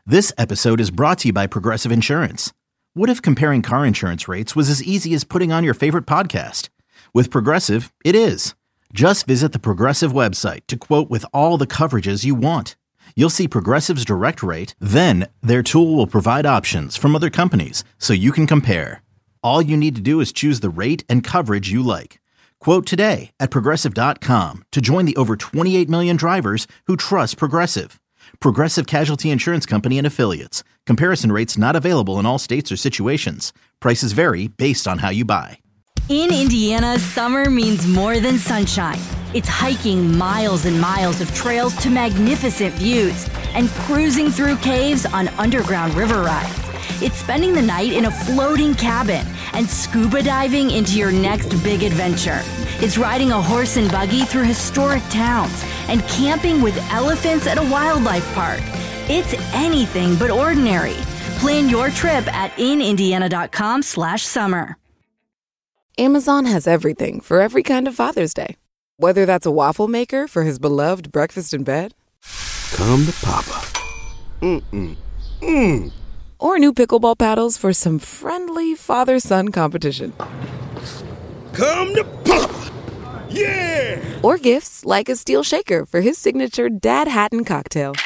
This episode is brought to you by Progressive Insurance. What if comparing car insurance rates was as easy as putting on your favorite podcast? With Progressive, it is. Just visit the Progressive website to quote with all the coverages you want. You'll see Progressive's direct rate, then their tool will provide options from other companies so you can compare. All you need to do is choose the rate and coverage you like. Quote today at Progressive.com to join the over 28 million drivers who trust Progressive. Progressive Casualty Insurance Company and Affiliates. Comparison rates not available in all states or situations. Prices vary based on how you buy. In Indiana, summer means more than sunshine. It's hiking miles and miles of trails to magnificent views and cruising through caves on underground river rides. It's spending the night in a floating cabin and scuba diving into your next big adventure. It's riding a horse and buggy through historic towns and camping with elephants at a wildlife park. It's anything but ordinary. Plan your trip at inindiana.com/summer. Amazon has everything for every kind of Father's Day. Whether that's a waffle maker for his beloved breakfast in bed, Come to Papa. or new pickleball paddles for some friendly father-son competition. Come to Papa. Yeah! Or gifts like a steel shaker for his signature Dad Hatton cocktail.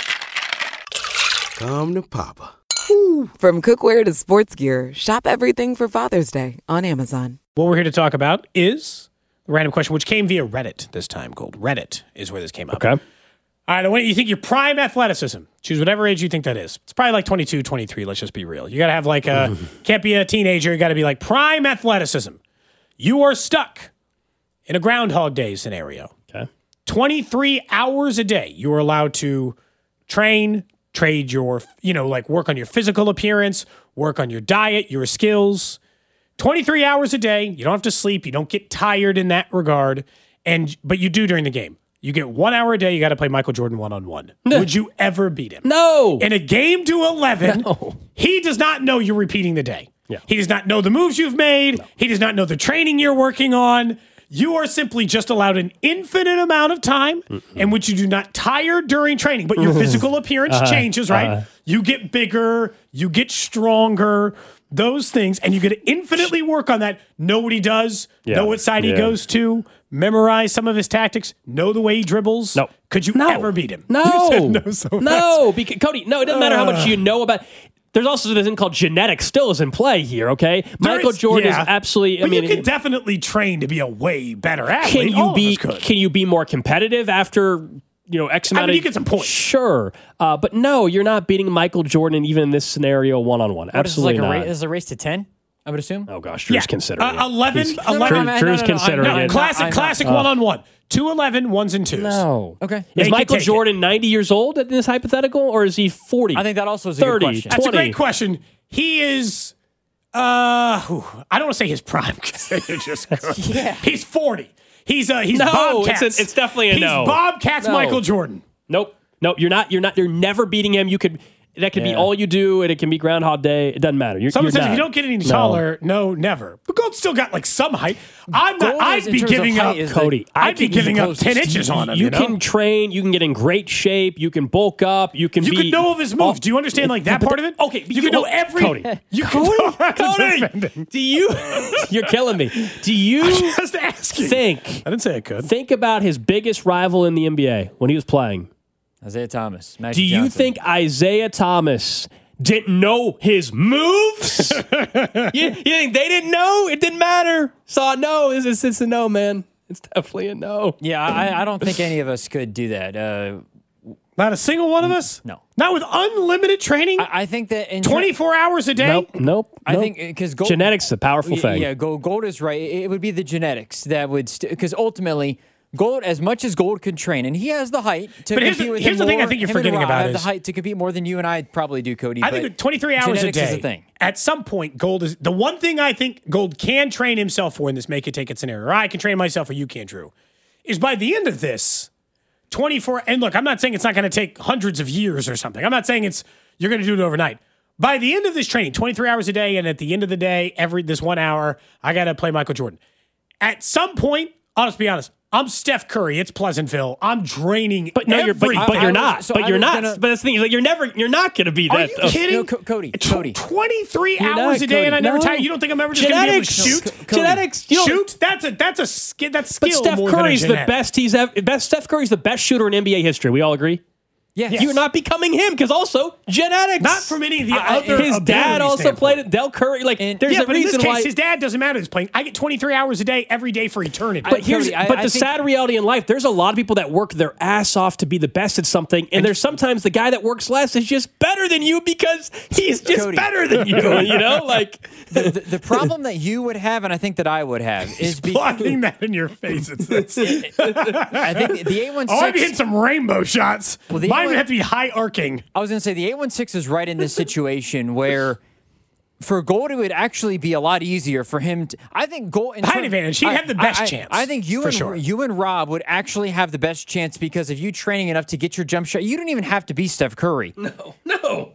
Come to Papa. From cookware to sports gear, shop everything for Father's Day on Amazon. What we're here to talk about is a random question, which came via Reddit this time, Gold. Reddit is where this came up. Okay. All right, what you think your prime athleticism? Choose whatever age you think that is. It's probably like 22, 23, let's just be real. You got to have like can't be a teenager, you got to be like prime athleticism. You are stuck in a Groundhog Day scenario. Okay. 23 hours a day, you are allowed to train, trade your, like work on your physical appearance, work on your diet, your skills. 23 hours a day. You don't have to sleep. You don't get tired in that regard. But you do during the game. You get 1 hour a day. You got to play Michael Jordan one-on-one. Would you ever beat him? No. In a game to 11, No. he does not know you're repeating the day. Yeah. He does not know the moves you've made. No. He does not know the training you're working on. You are simply just allowed an infinite amount of time in which you do not tire during training, but your physical appearance changes, right? You get bigger, you get stronger, those things, and you get to infinitely work on that. Know what he does, know what side he goes to, memorize some of his tactics, know the way he dribbles. No. Could you ever beat him? No. You said no so fast. No, because, Cody, no, it doesn't matter how much you know about. There's also this thing called genetics still is in play here, okay? Michael Jordan is absolutely. But you can definitely train to be a way better athlete. Can you be more competitive after X amount of? You get some points. Sure, but no, you're not beating Michael Jordan even in this scenario one-on-one. Absolutely not. Is a race to 10? I would assume. Oh gosh, Drew's considering 11. Drew's considering it. Classic one-on-one. 2 11, ones and twos. No. Okay. Is Michael Jordan 90 years old in this hypothetical, or is he 40? I think that also is a 30, good question. 20. That's a great question. He is, I don't want to say his prime because you're just Yeah. He's 40. He's No, Bobcats. it's definitely a no. He's Bobcats Michael Jordan. Nope. You're never beating him. That could be all you do, and it can be Groundhog Day. It doesn't matter. Someone says if you don't get any taller, no, never. But Gold's still got like some height. I'd be giving up, Cody. I'd be giving up 10 inches on him. You can train. You can get in great shape. You can bulk up. You can. You could know of his moves. Do you understand like that part of it? Okay, you can know every. Cody. You can know how to defend him. Do you? You're killing me. Do you? I'm just asking. Think. I didn't say I could. Think about his biggest rival in the NBA when he was playing. Isaiah Thomas. Do you think Isaiah Thomas didn't know his moves? you think they didn't know? It didn't matter. So no, it's a no, man. It's definitely a no. Yeah, I don't think any of us could do that. Not a single one of us? No. Not with unlimited training? I think that in 24 hours a day? Nope. I think because genetics is a powerful thing. Yeah, Gold is right. It would be the genetics that would because ultimately Gold, as much as Gold can train, and he has the height to compete with him. Here's the thing I think you're forgetting about is the height to compete more than you and I probably do, Cody. I think 23 hours a day. Is a thing. At some point, Gold is the one thing I think Gold can train himself for in this make it take it scenario. Or I can train myself, or you can, Drew. Is by the end of this, 24. And look, I'm not saying it's not going to take hundreds of years or something. I'm not saying you're going to do it overnight. By the end of this training, 23 hours a day, and at the end of the day, this 1 hour, I got to play Michael Jordan. At some point, I'll just be honest, I'm Steph Curry. It's Pleasantville. I'm draining. But no, you're not. so But I you're was not. gonna- But that's the thing. Like, you're not going to be Are that. you kidding? No, Cody. 23 You're hours not, a day, and I Cody. never No. tire. You don't think I'm ever just going to be able to Genetics. shoot? Genetics. You know, Shoot? That's a skill. That's But skill. Steph more than a Curry's the genetic. best Steph Curry's the best shooter in NBA history. We all agree? Yes. You're not becoming him because also genetics. Not from any of the other. His dad ability also standpoint. played at Del Curry. Like, there's Yeah, a but in this reason case, why. his dad doesn't matter. He's playing. I get 23 hours a day every day for eternity. But Cody, I the think- sad reality in life, there's a lot of people that work their ass off to be the best at something, and there's sometimes the guy that works less is just better than you because he's just Cody. better than you. You know, like The problem that you would have, and I think that I would have, is blocking that in your face. I think the 816. Oh, I'd be hitting some rainbow shots. Well, the Mine would A1 have to be high arcing. I was going to say the 816 is right in this situation where for Gold it would actually be a lot easier for him. I think Gold Height advantage. He'd have the best chance. I think you for and sure. you and Rob would actually have the best chance because if you training enough to get your jump shot, you don't even have to be Steph Curry. no.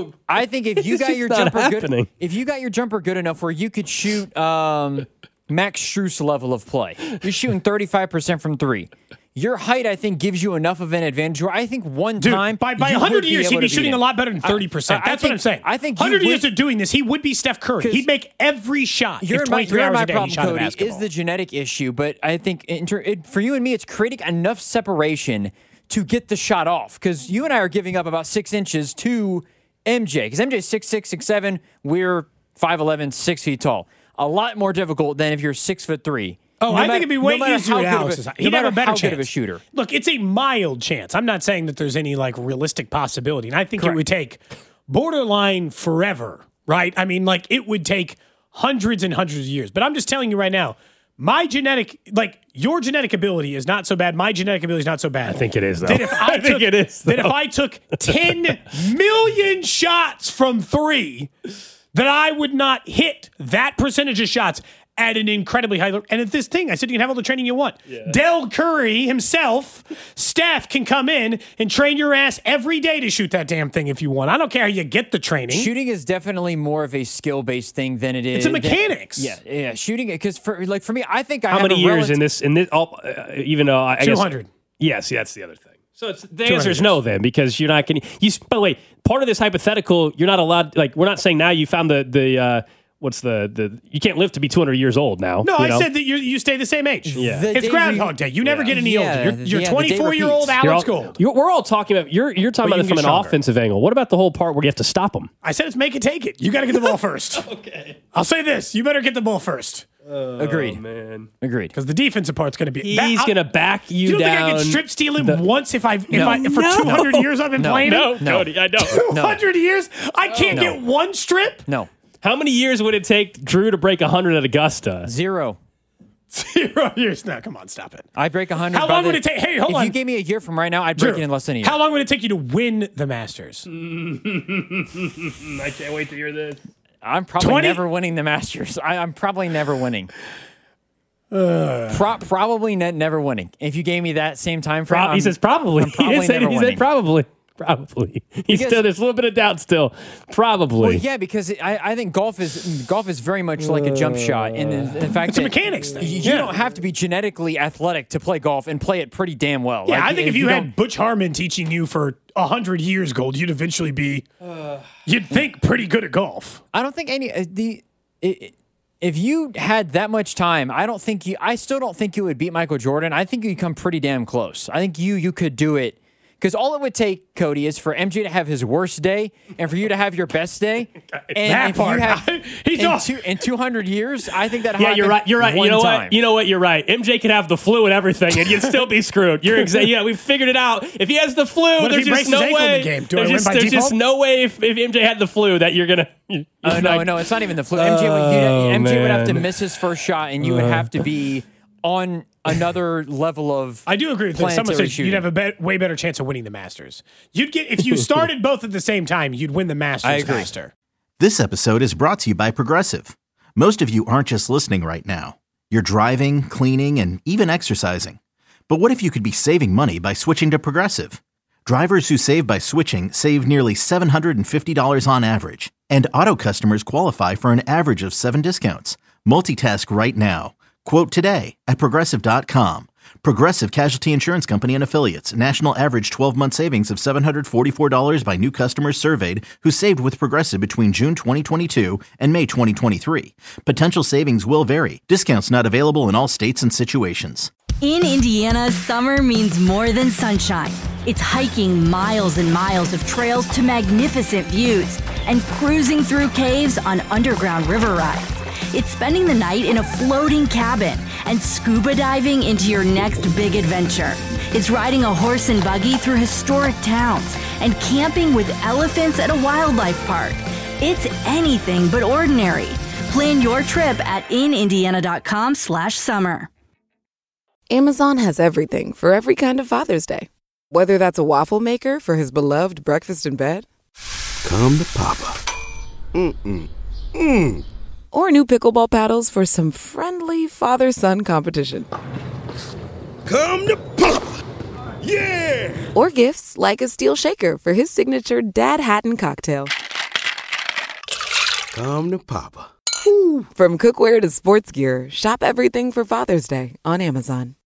I think if you It's got just your not jumper happening. good, if you got your jumper good enough where you could shoot Max Strus level of play, you're shooting 35% from three. Your height, I think, gives you enough of an advantage. Where I think one Dude, time by you 100 would years, able he'd to be beat shooting him. a lot better than 30%. That's what I'm saying. I think 100 you years would- of doing this, he would be Steph Curry. He'd make every shot. You're if my 23 hours a day he problem, shot a Cody, basketball. is the genetic issue. But I think for you and me, it's creating enough separation to get the shot off. Because you and I are giving up about 6 inches to MJ. Because MJ's 6'6", 6'7". We're 5'11", 6 feet tall. A lot more difficult than if you're 6'3". Oh, I think it'd be way easier to how Alex's. good of a, He'd no have a matter better how chance. good of a shooter. Look, it's a mild chance. I'm not saying that there's any like realistic possibility. And I think it would take borderline forever, right? I mean, like it would take hundreds and hundreds of years. But I'm just telling you right now, my genetic, like your genetic ability is not so bad. My genetic ability is not so bad. I think it is, though. That if I think it is, That if though. I took 10 million shots from three, that I would not hit that percentage of shots at an incredibly high level. And at this thing, I said you can have all the training you want. Yeah. Del Curry himself, Steph can come in and train your ass every day to shoot that damn thing if you want. I don't care how you get the training. Shooting is definitely more of a skill-based thing than it is. It's a mechanics. Yeah. Shooting because for me, I think I How have many a years relative- in this? Even though I guess 200. Yes, that's the other thing. So the answer is no, then, because you're not going to. By the way, part of this hypothetical, you're not allowed. Like, we're not saying now you found the what's the you can't live to be 200 years old now. No, you I know? said that you stay the same age. Yeah. The It's day Groundhog Day. You never get any Yeah, older. You're the day 24-year-old repeats. Alex Gold. We're all talking about. You're talking But about you it from can an get stronger. offensive angle. What about the whole part where you have to stop them? I said it's make it take it. You got to get the ball first. Okay. I'll say this. You better get the ball first. Agreed. Man, Agreed. Because the defensive part's going to be. he's going to back you You don't down. think I can strip steal him once if I for No. 200 years I've been playing No, him? Cody, I don't. 200 years? I can't No. get one strip? No. How many years would it take Drew to break 100 at Augusta? 0. 0 years. No, come on, stop it. I break 100. How long would it take? Hey, hold if on. If you gave me a year from right now, I'd break Drew, it in less than a year. How long would it take you to win the Masters? I can't wait to hear this. I'm probably 20? never winning the Masters. I'm probably never winning. Probably never winning. If you gave me that same time frame, He says probably. I'm probably he said never winning. probably. Probably. There's a little bit of doubt still. Probably. Well, yeah, because I think golf is very much like a jump shot, and in fact, It's a mechanics thing. You Yeah. don't have to be genetically athletic to play golf and play it pretty damn well. Yeah, Like, I think if you don't- had Butch Harmon teaching you for 100 years, Gold, you'd eventually be, you'd think, pretty good at golf. I don't think if you had that much time, I still don't think you would beat Michael Jordan. I think you come pretty damn close. I think you could do it. Because all it would take, Cody, is for MJ to have his worst day and for you to have your best day. And That if part. you have He's off. in 200 years, I think that Yeah, happened you're right. You're right. one You know time. what? You know what? You're right. MJ could have the flu and everything, and you'd still be screwed. You're exactly. Yeah, we figured it out. If he has the flu, What if there's he just breaks no his ankle in way. the game? Do I There's win just, by there's just default? no way if MJ had the flu that you're gonna. No, it's not even the flu. MJ would have to man. miss his first shot, and you would have to be on another level of. I do agree with this. Someone planetary said you'd have a way better chance of winning the Masters. You'd get if you started both at the same time, you'd win the Masters I agree. faster. This episode is brought to you by Progressive. Most of you aren't just listening right now. You're driving, cleaning, and even exercising. But what if you could be saving money by switching to Progressive? Drivers who save by switching save nearly $750 on average. And auto customers qualify for an average of 7 discounts. Multitask right now. Quote today at Progressive.com. Progressive Casualty Insurance Company and Affiliates. National average 12-month savings of $744 by new customers surveyed who saved with Progressive between June 2022 and May 2023. Potential savings will vary. Discounts not available in all states and situations. In Indiana, summer means more than sunshine. It's hiking miles and miles of trails to magnificent views and cruising through caves on underground river rides. It's spending the night in a floating cabin and scuba diving into your next big adventure. It's riding a horse and buggy through historic towns and camping with elephants at a wildlife park. It's anything but ordinary. Plan your trip at inindiana.com/summer. Amazon has everything for every kind of Father's Day. Whether that's a waffle maker for his beloved breakfast in bed, Come to Papa. or new pickleball paddles for some friendly father-son competition. Come to Papa. Yeah! Or gifts like a steel shaker for his signature Dad Hatton cocktail. Come to Papa. From cookware to sports gear, shop everything for Father's Day on Amazon.